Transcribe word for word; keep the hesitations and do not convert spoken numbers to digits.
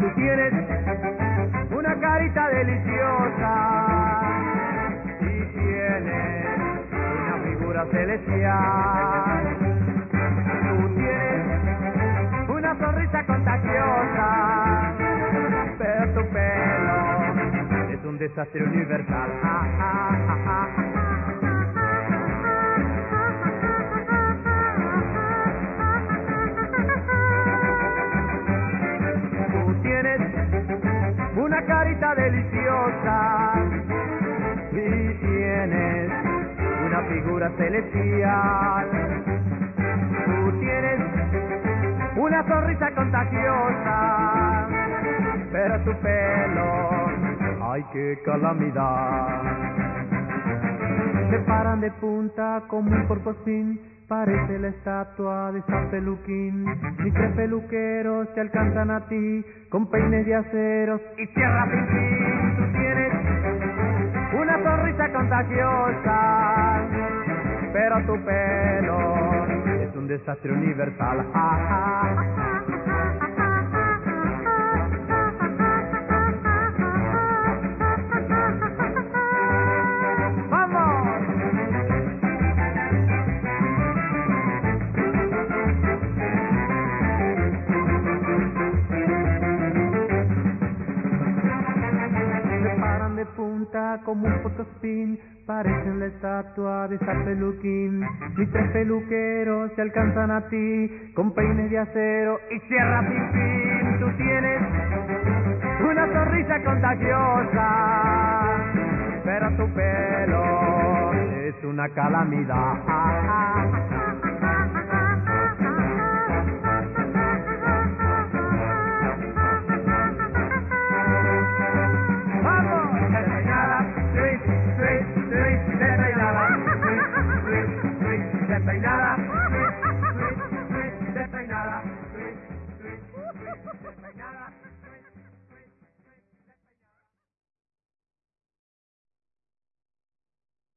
Tú tienes una carita deliciosa y tienes una figura celestial. Tú tienes una sonrisa contagiosa, pero tu pelo es un desastre universal. Ah, ah, ah, ah, ah. Una carita deliciosa y tienes una figura celestial. Tú tienes una sonrisa contagiosa, pero tu pelo, ay qué calamidad. Se paran de punta como un porpoisín, parece la estatua de San Peluquín. Mis tres peluqueros te alcanzan a ti con peines de aceros y sierra pintín. Tú tienes una sonrisa contagiosa, pero tu pelo es un desastre universal. Ah, ah, ah. Punta como un fotospin, parecen la estatua de San Peluquín. Mis tres peluqueros se alcanzan a ti con peines de acero y sierra pipín. Tú tienes una sonrisa contagiosa, pero tu pelo es una calamidad. Ah, ah, ah.